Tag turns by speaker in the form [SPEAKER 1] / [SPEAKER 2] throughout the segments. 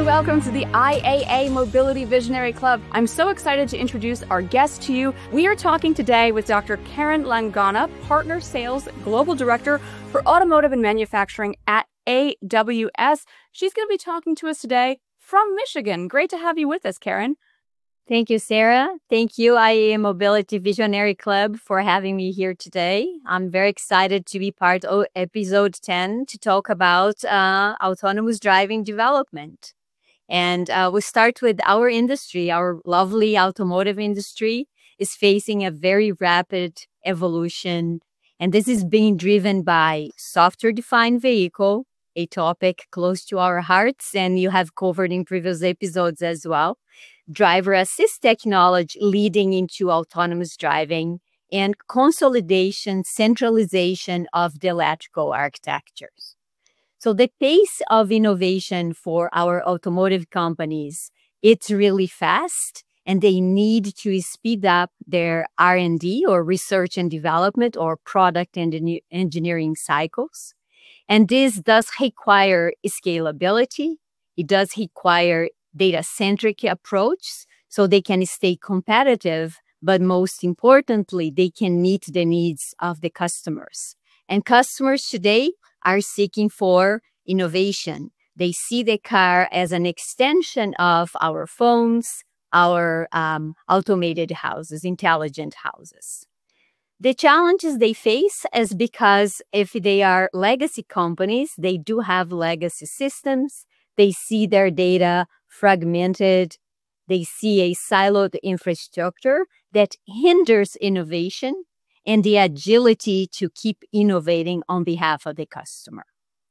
[SPEAKER 1] and welcome to the IAA Mobility Visionary Club. I'm so excited to introduce our guest to you. We are talking today with Dr. Karen Langana, Partner Sales Global Director for Automotive and Manufacturing at AWS. She's going to be talking to us today from Michigan. Great to have you with us, Karen.
[SPEAKER 2] Thank you, Sarah. Thank you, IAA Mobility Visionary Club, for having me here today. I'm very excited to be part of episode 10 to talk about autonomous driving development. And we start with our industry. Our lovely automotive industry is facing a very rapid evolution. And this is being driven by software-defined vehicle, a topic close to our hearts, and you have covered in previous episodes as well. Driver assist technology leading into autonomous driving, and consolidation, centralization of the electrical architectures. So the pace of innovation for our automotive companies, it's really fast, and they need to speed up their R&D or research and development or product and engineering cycles. And this does require scalability. It does require data-centric approach so they can stay competitive, but most importantly, they can meet the needs of the customers. And customers today are seeking for innovation. They see the car as an extension of our phones, our automated houses, intelligent houses. The challenges they face is because if they are legacy companies, they do have legacy systems. They see their data fragmented. They see a siloed infrastructure that hinders innovation and the agility to keep innovating on behalf of the customer.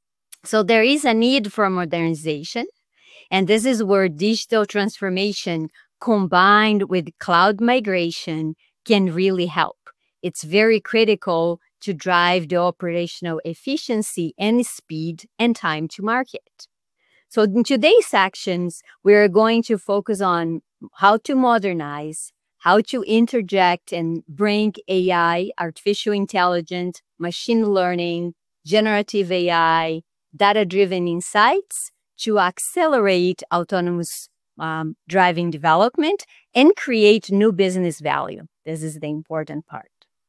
[SPEAKER 2] So there is a need for modernization. And this is where digital transformation combined with cloud migration can really help. It's very critical to drive the operational efficiency and speed and time to market. So in today's sections, we're going to focus on how to modernize, how to interject and bring AI, artificial intelligence, machine learning, generative AI, data-driven insights to accelerate autonomous driving development and create new business value. This is the important part.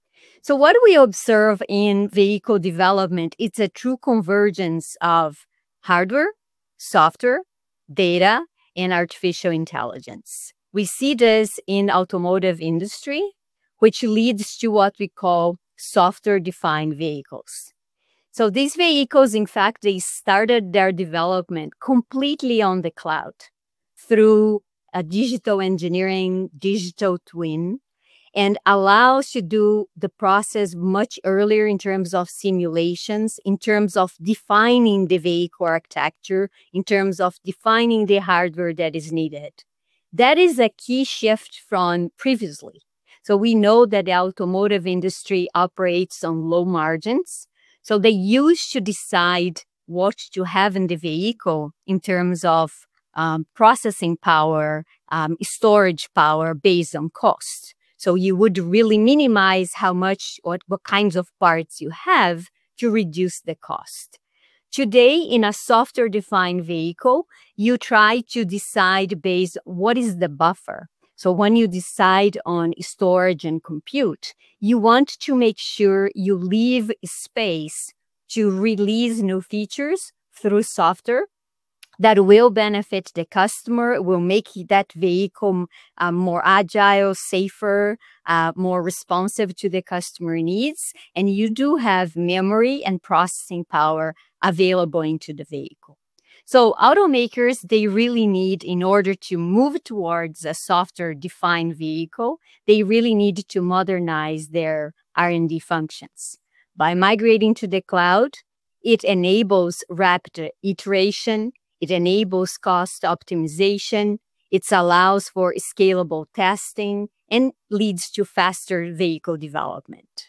[SPEAKER 2] So what we observe in vehicle development, it's a true convergence of hardware, software, data, and artificial intelligence. We see this in automotive industry, which leads to what we call software-defined vehicles. So these vehicles, in fact, they started their development completely on the cloud through a digital engineering, digital twin, and allows to do the process much earlier in terms of simulations, in terms of defining the vehicle architecture, in terms of defining the hardware that is needed. That is a key shift from previously. So we know that the automotive industry operates on low margins. So they used to decide what to have in the vehicle in terms of processing power, storage power based on cost. So you would really minimize how much, what kinds of parts you have to reduce the cost. Today, in a software-defined vehicle, you try to decide based what is the buffer. So when you decide on storage and compute, you want to make sure you leave space to release new features through software that will benefit the customer, will make that vehicle more agile, safer, more responsive to the customer needs. And you do have memory and processing power available into the vehicle. So automakers, they really need, in order to move towards a software-defined vehicle, they really need to modernize their R&D functions. By migrating to the cloud, it enables rapid iteration. It enables cost optimization. It allows for scalable testing and leads to faster vehicle development.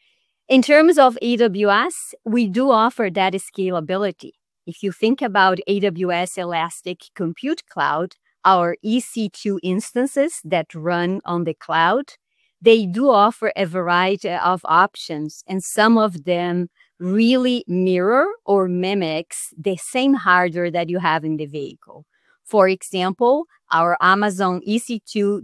[SPEAKER 2] In terms of AWS, we do offer that scalability. If you think about AWS Elastic Compute Cloud, our EC2 instances that run on the cloud, they do offer a variety of options, and some of them really mirror or mimics the same hardware that you have in the vehicle. For example, our Amazon EC2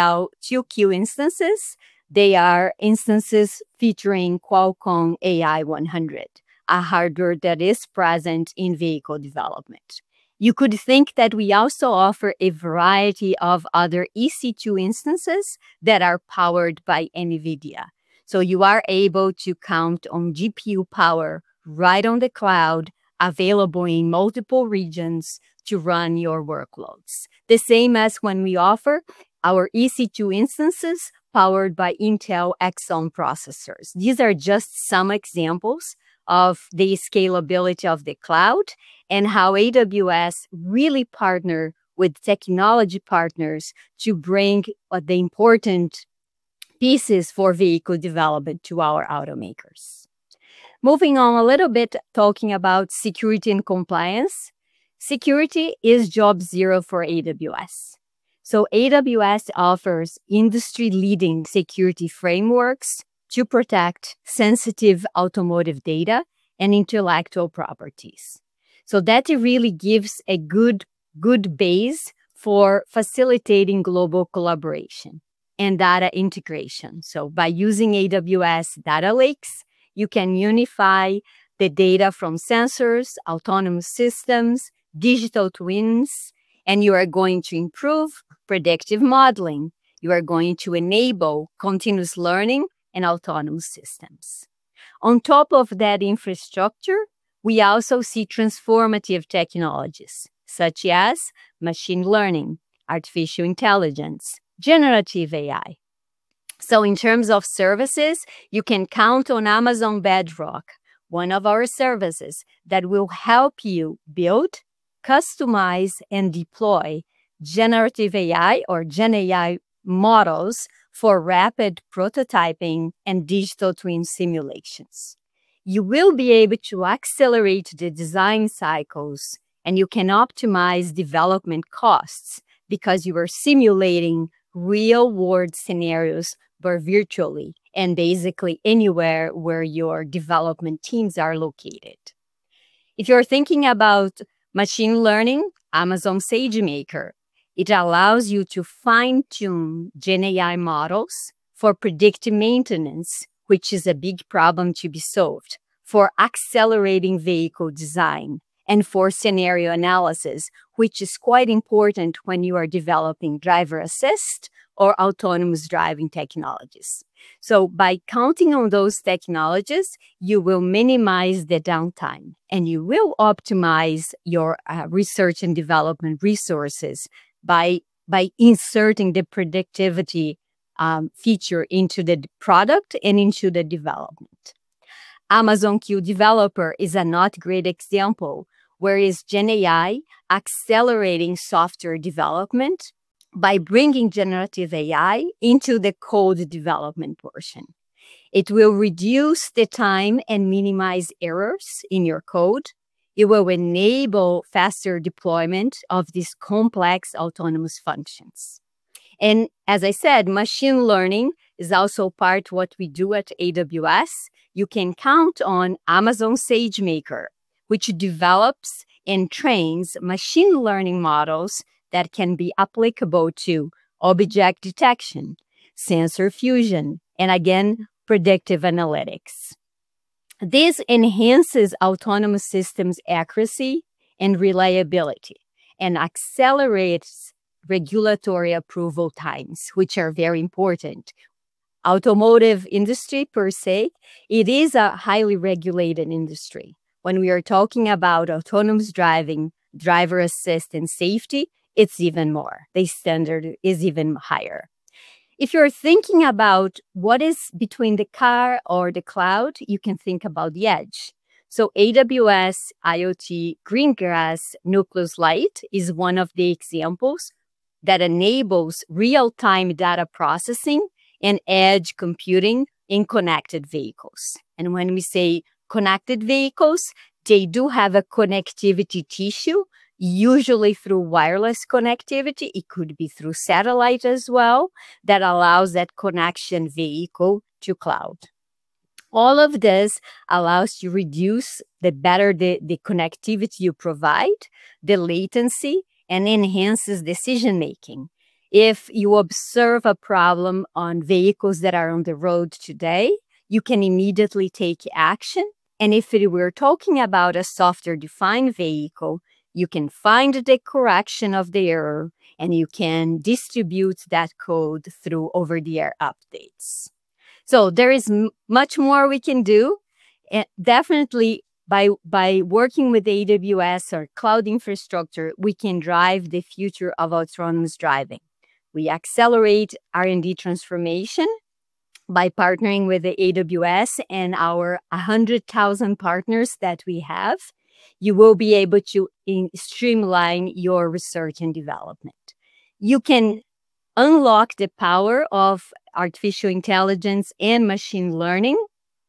[SPEAKER 2] DL2Q instances, they are instances featuring Qualcomm AI 100, a hardware that is present in vehicle development. You could think that we also offer a variety of other EC2 instances that are powered by NVIDIA. So you are able to count on GPU power right on the cloud, available in multiple regions to run your workloads. The same as when we offer our EC2 instances powered by Intel Xeon processors. These are just some examples of the scalability of the cloud and how AWS really partner with technology partners to bring the important pieces for vehicle development to our automakers. Moving on a little bit, talking about security and compliance. Security is job zero for AWS. So AWS offers industry-leading security frameworks to protect sensitive automotive data and intellectual properties. So that really gives a good base for facilitating global collaboration and data integration. So by using AWS data lakes, you can unify the data from sensors, autonomous systems, digital twins, and you are going to improve predictive modeling. You are going to enable continuous learning and autonomous systems. On top of that infrastructure, we also see transformative technologies, such as machine learning, artificial intelligence, generative AI. So in terms of services, you can count on Amazon Bedrock, one of our services that will help you build, customize, and deploy generative AI or Gen AI models for rapid prototyping and digital twin simulations. You will be able to accelerate the design cycles, and you can optimize development costs because you are simulating real-world scenarios, but virtually, and basically anywhere where your development teams are located. If you're thinking about machine learning, Amazon SageMaker, it allows you to fine-tune Gen AI models for predictive maintenance, which is a big problem to be solved, for accelerating vehicle design, and for scenario analysis, which is quite important when you are developing driver assist or autonomous driving technologies. So by counting on those technologies, you will minimize the downtime and you will optimize your research and development resources by inserting the predictivity feature into the product and into the development. Amazon Q Developer is a not great example, where is Gen AI accelerating software development by bringing generative AI into the code development portion. It will reduce the time and minimize errors in your code. It will enable faster deployment of these complex autonomous functions. And as I said, machine learning is also part of what we do at AWS. You can count on Amazon SageMaker, which develops and trains machine learning models that can be applicable to object detection, sensor fusion, and again, predictive analytics. This enhances autonomous systems accuracy and reliability and accelerates regulatory approval times, which are very important. Automotive industry per se, it is a highly regulated industry. When we are talking about autonomous driving, driver assist, and safety, it's even more. The standard is even higher. If you're thinking about what is between the car or the cloud, you can think about the edge. So AWS IoT Greengrass Nucleus Lite is one of the examples that enables real-time data processing and edge computing in connected vehicles. And when we say connected vehicles, they do have a connectivity tissue, usually through wireless connectivity. It could be through satellite as well, that allows that connection vehicle to cloud. All of this allows you to reduce the connectivity you provide, the latency, and enhances decision making. If you observe a problem on vehicles that are on the road today, you can immediately take action. And if we're talking about a software-defined vehicle, you can find the correction of the error, and you can distribute that code through over-the-air updates. So there is much more we can do. And definitely by working with AWS or cloud infrastructure, we can drive the future of autonomous driving. We accelerate R&D transformation by partnering with the AWS and our 100,000 partners that we have. You will be able to streamline your research and development. You can unlock the power of artificial intelligence and machine learning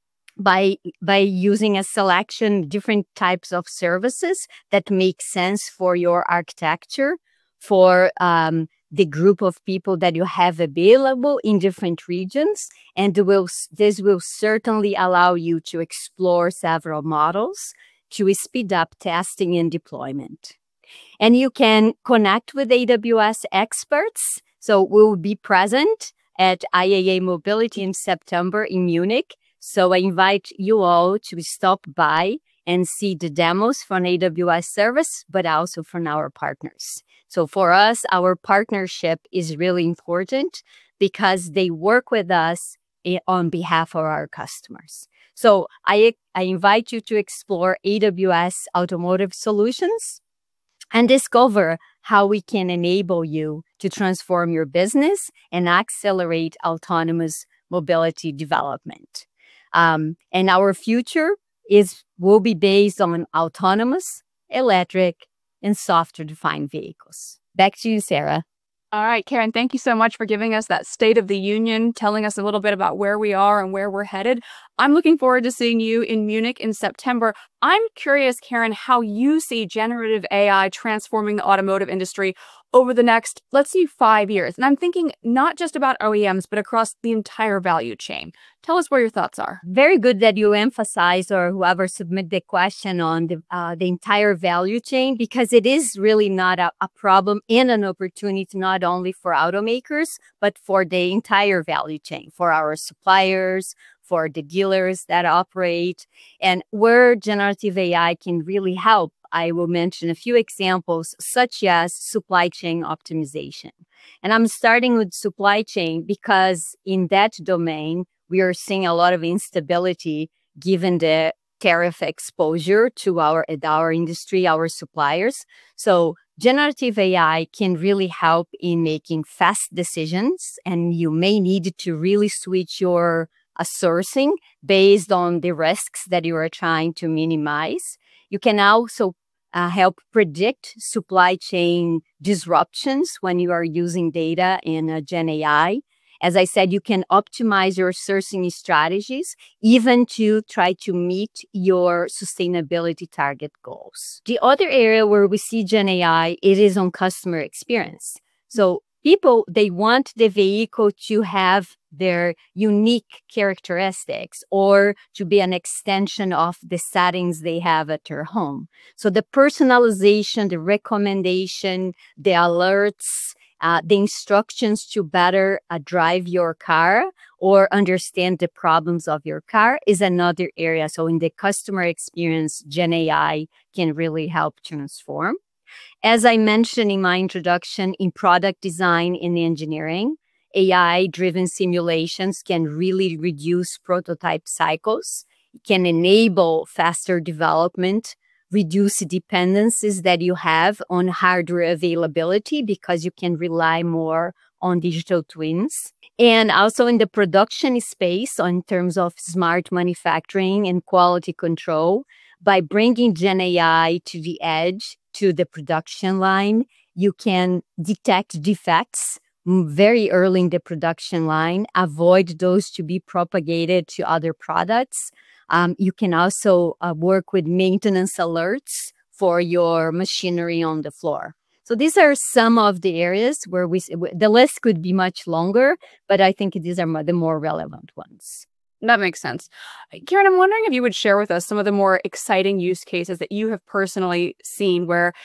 [SPEAKER 2] by using a selection different types of services that make sense for your architecture, for the group of people that you have available in different regions. And this will certainly allow you to explore several models to speed up testing and deployment. And you can connect with AWS experts. So we'll be present at IAA Mobility in September in Munich. So I invite you all to stop by and see the demos from AWS service, but also from our partners. So for us, our partnership is really important because they work with us on behalf of our customers. So I invite you to explore AWS Automotive Solutions and discover how we can enable you to transform your business and accelerate autonomous mobility development. And our future will be based on autonomous, electric, and software-defined vehicles. Back to you, Sarah.
[SPEAKER 1] All right, Karen, thank you so much for giving us that State of the Union, telling us a little bit about where we are and where we're headed. I'm looking forward to seeing you in Munich in September. I'm curious, Karen, how you see generative AI transforming the automotive industry over the next, let's say, 5 years. And I'm thinking not just about OEMs, but across the entire value chain. Tell us where your thoughts are.
[SPEAKER 2] Very good that you emphasize, or whoever submit the question, on the entire value chain, because it is really not a problem and an opportunity not only for automakers, but for the entire value chain, for our suppliers, for the dealers that operate, and where generative AI can really help. I will mention a few examples, such as supply chain optimization. And I'm starting with supply chain because in that domain, we are seeing a lot of instability given the tariff exposure to our industry, our suppliers. So generative AI can really help in making fast decisions, and you may need to really switch your sourcing based on the risks that you are trying to minimize. You can also help predict supply chain disruptions when you are using data in Gen AI. As I said, you can optimize your sourcing strategies, even to try to meet your sustainability target goals. The other area where we see Gen AI, it is on customer experience. So people, they want the vehicle to have their unique characteristics or to be an extension of the settings they have at their home. So the personalization, the recommendation, the alerts, the instructions to better drive your car or understand the problems of your car is another area. So in the customer experience, Gen AI can really help transform. As I mentioned in my introduction, in product design and engineering, AI-driven simulations can really reduce prototype cycles, can enable faster development, reduce dependencies that you have on hardware availability because you can rely more on digital twins. And also in the production space, in terms of smart manufacturing and quality control, by bringing Gen AI to the edge, to the production line, you can detect defects very early in the production line, avoid those to be propagated to other products. You can also work with maintenance alerts for your machinery on the floor. So these are some of the areas where the list could be much longer, but I think these are the more relevant ones.
[SPEAKER 1] That makes sense. Karen, I'm wondering if you would share with us some of the more exciting use cases that you have personally seen where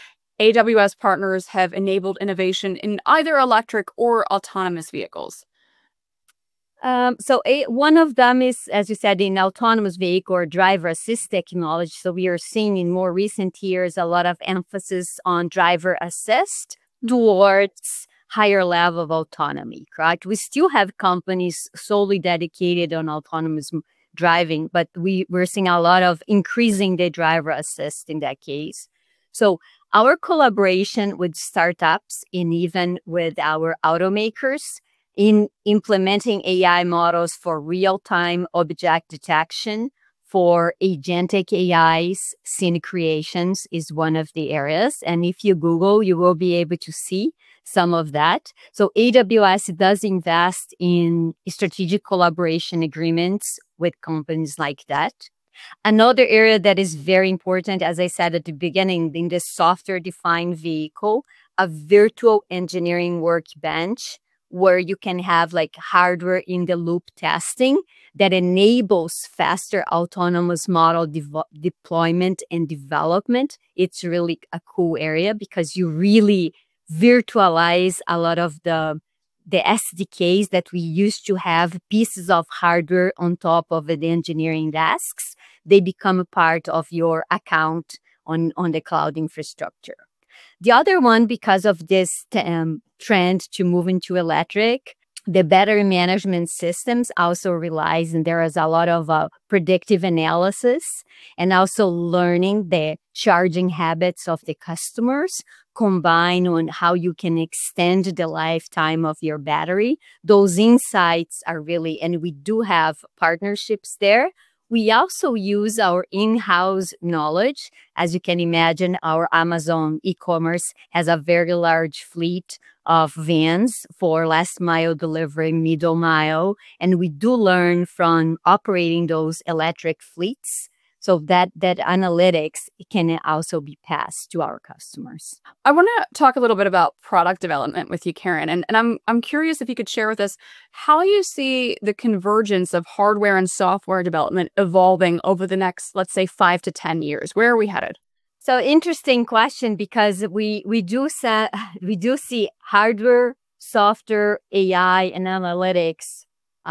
[SPEAKER 1] AWS partners have enabled innovation in either electric or autonomous vehicles?
[SPEAKER 2] One of them is, as you said, in autonomous vehicle or driver assist technology. So we are seeing in more recent years a lot of emphasis on driver assist towards higher level of autonomy, correct? We still have companies solely dedicated on autonomous driving, but we're seeing a lot of increasing the driver assist in that case. So our collaboration with startups and even with our automakers in implementing AI models for real-time object detection for agentic AI's scene creations is one of the areas. And if you Google, you will be able to see some of that. So AWS does invest in strategic collaboration agreements with companies like that. Another area that is very important, as I said at the beginning, in the software-defined vehicle, a virtual engineering workbench where you can have like hardware in the loop testing that enables faster autonomous model deployment and development. It's really a cool area because you really virtualize a lot of the SDKs that we used to have pieces of hardware on top of the engineering desks. They become a part of your account on the cloud infrastructure. The other one, because of this trend to move into electric, the battery management systems also relies, and there is a lot of predictive analysis and also learning the charging habits of the customers, combined on how you can extend the lifetime of your battery. Those insights are really, and we do have partnerships there. We also use our in-house knowledge. As you can imagine, our Amazon e-commerce has a very large fleet of vans for last mile delivery, middle mile, and we do learn from operating those electric fleets so that analytics can also be passed to our customers.
[SPEAKER 1] I want to talk a little bit about product development with you, Karen, and I'm curious if you could share with us how you see the convergence of hardware and software development evolving over the next, let's say, 5 to 10 years. Where are we headed?
[SPEAKER 2] So interesting question, because we do see hardware, software, AI, and analytics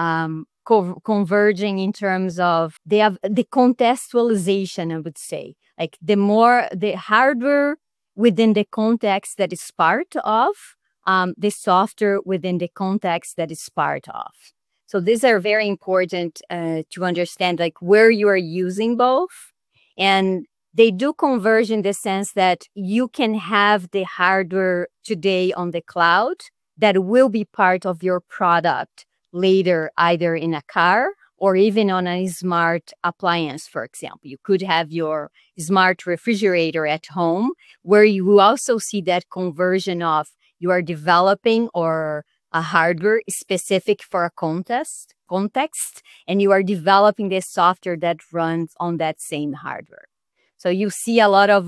[SPEAKER 2] converging in terms of they have the contextualization, I would say. Like the hardware within the context that is part of the software within the context that is part of. So these are very important to understand, like where you are using both. And they do converge in the sense that you can have the hardware today on the cloud that will be part of your product later, either in a car or even on a smart appliance, for example. You could have your smart refrigerator at home, where you will also see that conversion of you are developing or a hardware specific for a context, and you are developing the software that runs on that same hardware. So you see a lot of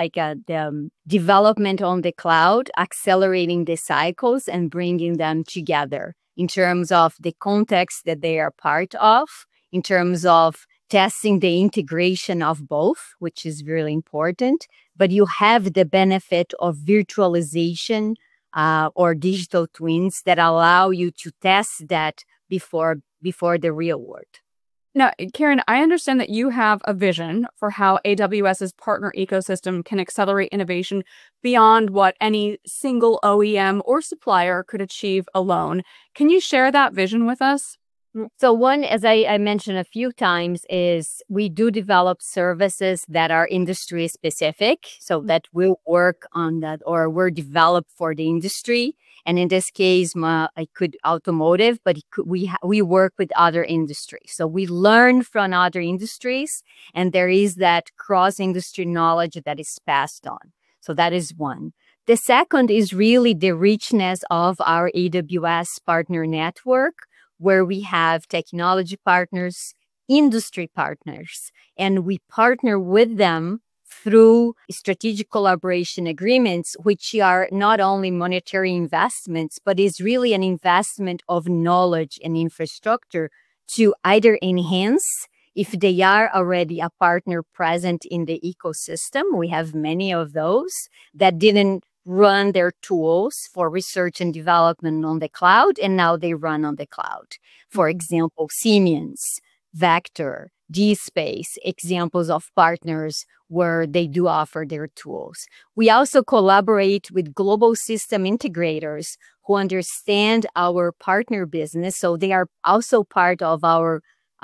[SPEAKER 2] the development on the cloud, accelerating the cycles and bringing them together in terms of the context that they are part of, in terms of testing the integration of both, which is really important. But you have the benefit of virtualization or digital twins that allow you to test that before the real world.
[SPEAKER 1] Now, Karen, I understand that you have a vision for how AWS's partner ecosystem can accelerate innovation beyond what any single OEM or supplier could achieve alone. Can you share that vision with us?
[SPEAKER 2] So one, as I mentioned a few times, is we do develop services that are industry specific, so that will work on that or were developed for the industry. And in this case, I could automotive, but we work with other industries. So we learn from other industries, and there is that cross-industry knowledge that is passed on. So that is one. The second is really the richness of our AWS partner network, where we have technology partners, industry partners, and we partner with them through strategic collaboration agreements, which are not only monetary investments, but is really an investment of knowledge and infrastructure to either enhance If they are already a partner present in the ecosystem, we have many of those that didn't run their tools for research and development on the cloud, and now they run on the cloud. For example, Siemens, Vector, DSpace, examples of partners where they do offer their tools. We also collaborate with global system integrators who understand our partner business. So they are also part of our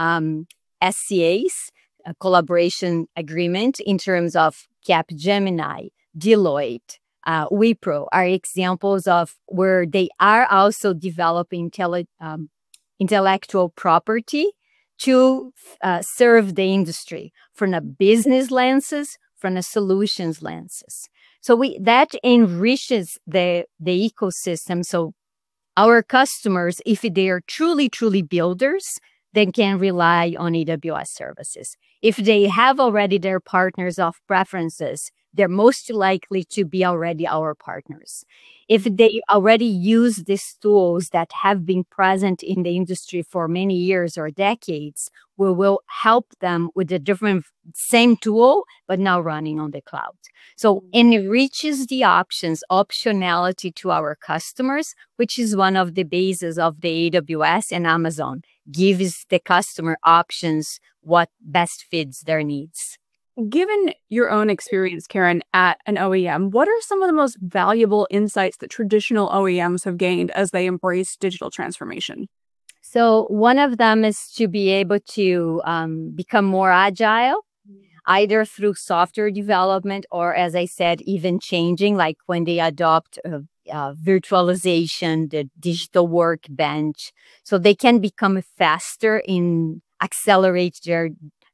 [SPEAKER 2] SCAs, a collaboration agreement in terms of Capgemini, Deloitte, Wipro are examples of where they are also developing intellectual property to serve the industry from a business lenses, from a solutions lenses. So that enriches the ecosystem. So our customers, if they are truly builders, they can rely on AWS services. If they have already their partners of preferences, they're most likely to be already our partners. If they already use these tools that have been present in the industry for many years or decades, we will help them with a different same tool, but now running on the cloud. So it enriches the optionality to our customers, which is one of the bases of the AWS and Amazon, gives the customer options what best fits their needs.
[SPEAKER 1] Given your own experience, Karen, at an OEM, what are some of the most valuable insights that traditional OEMs have gained as they embrace digital transformation?
[SPEAKER 2] So one of them is to be able to become more agile, either through software development or, as I said, even changing, like when they adopt virtualization, the digital workbench, so they can become faster in accelerate their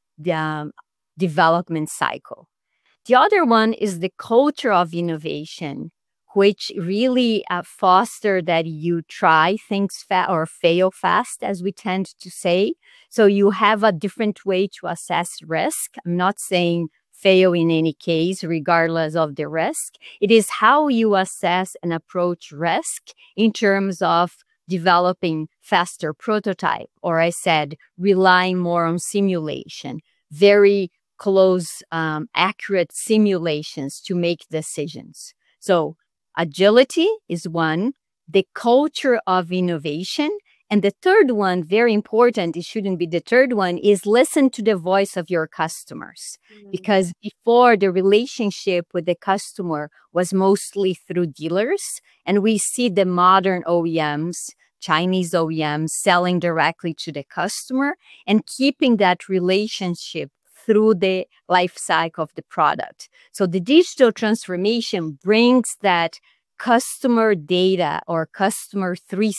[SPEAKER 2] development cycle. The other one is the culture of innovation, which really foster that you try things or fail fast, as we tend to say. So you have a different way to assess risk. I'm not saying fail in any case, regardless of the risk. It is how you assess and approach risk in terms of developing faster prototype, or I said, relying more on simulation, very close, accurate simulations to make decisions. So agility is one, the culture of innovation. And the third one, very important, it shouldn't be the third one, is listen to the voice of your customers. Because before, the relationship with the customer was mostly through dealers. And we see the modern OEMs, Chinese OEMs, selling directly to the customer and keeping that relationship through the life cycle of the product. So the digital transformation brings that customer data or customer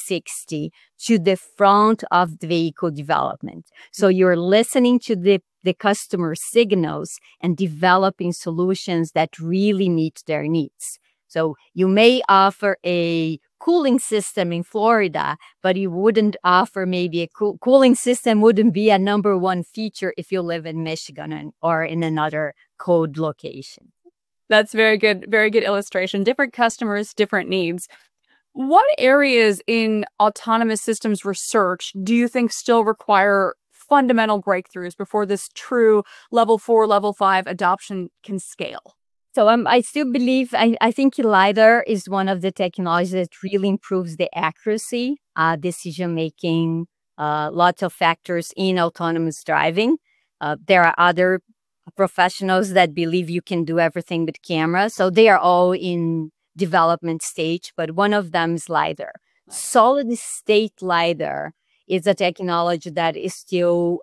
[SPEAKER 2] 360 to the front of the vehicle development. So you're listening to the customer signals and developing solutions that really meet their needs. So you may offer a cooling system in Florida, but you wouldn't offer maybe a cooling system wouldn't be a number one feature if you live in Michigan or in another cold location.
[SPEAKER 1] That's very good illustration. Different customers, different needs. What areas in autonomous systems research do you think still require fundamental breakthroughs before this true level 4, level 5 adoption can scale?
[SPEAKER 2] So I still believe, I think LiDAR is one of the technologies that really improves the accuracy, decision-making, lots of factors in autonomous driving. There are other professionals that believe you can do everything with cameras. So they are all in development stage, but one of them is LiDAR. Solid state LiDAR is a technology that is still,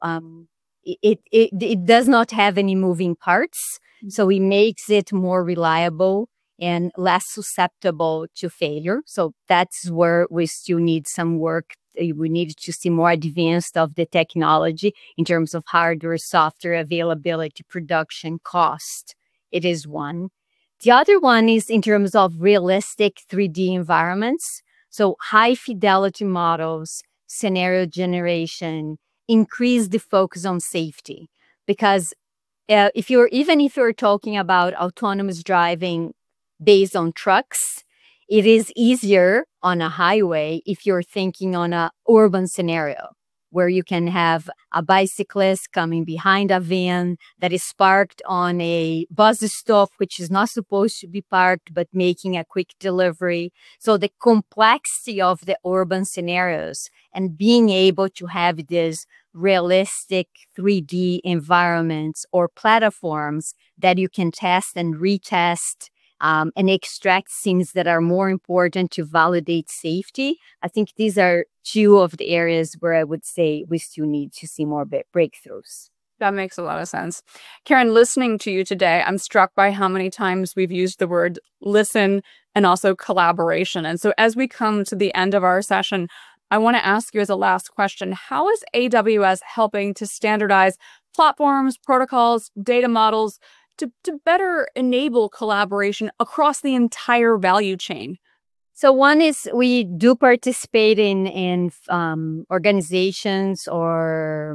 [SPEAKER 2] it does not have any moving parts. So it makes it more reliable and less susceptible to failure. So that's where we still need some work. We need to see more advanced of the technology in terms of hardware, software availability, production, cost. It is one. The other one is in terms of realistic 3D environments. So high fidelity models, scenario generation, increase the focus on safety. Because if you're talking about autonomous driving based on trucks, it is easier on a highway if you're thinking on an urban scenario. where you can have a bicyclist coming behind a van that is parked on a bus stop, which is not supposed to be parked, but making a quick delivery. So the complexity of the urban scenarios and being able to have this realistic 3D environments or platforms that you can test and retest and extract things that are more important to validate safety. I think these are two of the areas where I would say we still need to see more breakthroughs.
[SPEAKER 1] That makes a lot of sense. Karen, listening to you today, I'm struck by how many times we've used the word listen and also collaboration. And so as we come to the end of our session, I want to ask you as a last question, how is AWS helping to standardize platforms, protocols, data models to better enable collaboration across the entire value chain?
[SPEAKER 2] So one is we do participate in organizations or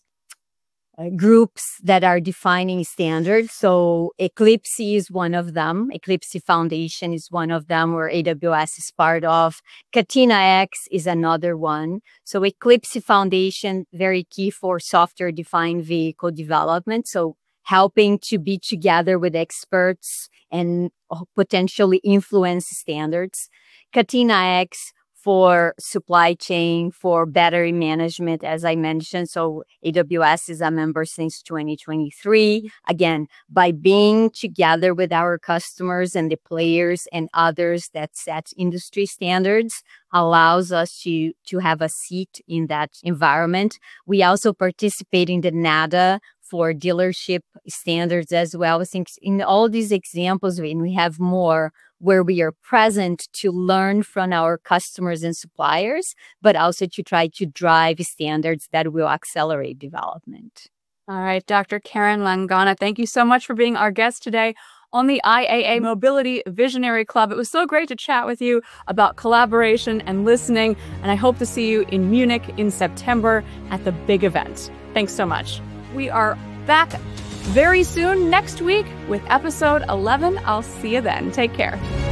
[SPEAKER 2] groups that are defining standards. So Eclipse is one of them. Eclipse Foundation is one of them where AWS is part of. Catena X is another one. So Eclipse Foundation, very key for software-defined vehicle development. So helping to be together with experts and potentially influence standards. Catena X for supply chain, for battery management, as I mentioned. So AWS is a member since 2023. Again, by being together with our customers and the players and others that set industry standards, allows us to have a seat in that environment. We also participate in the NADA for dealership standards as well. I think in all these examples, and we have more, where we are present to learn from our customers and suppliers, but also to try to drive standards that will accelerate development.
[SPEAKER 1] All right, Dr. Karen Langana, thank you so much for being our guest today on the IAA Mobility Visionary Club. It was so great to chat with you about collaboration and listening, and I hope to see you in Munich in September at the big event. Thanks so much. We are back very soon next week with episode 11. I'll see you then. Take care.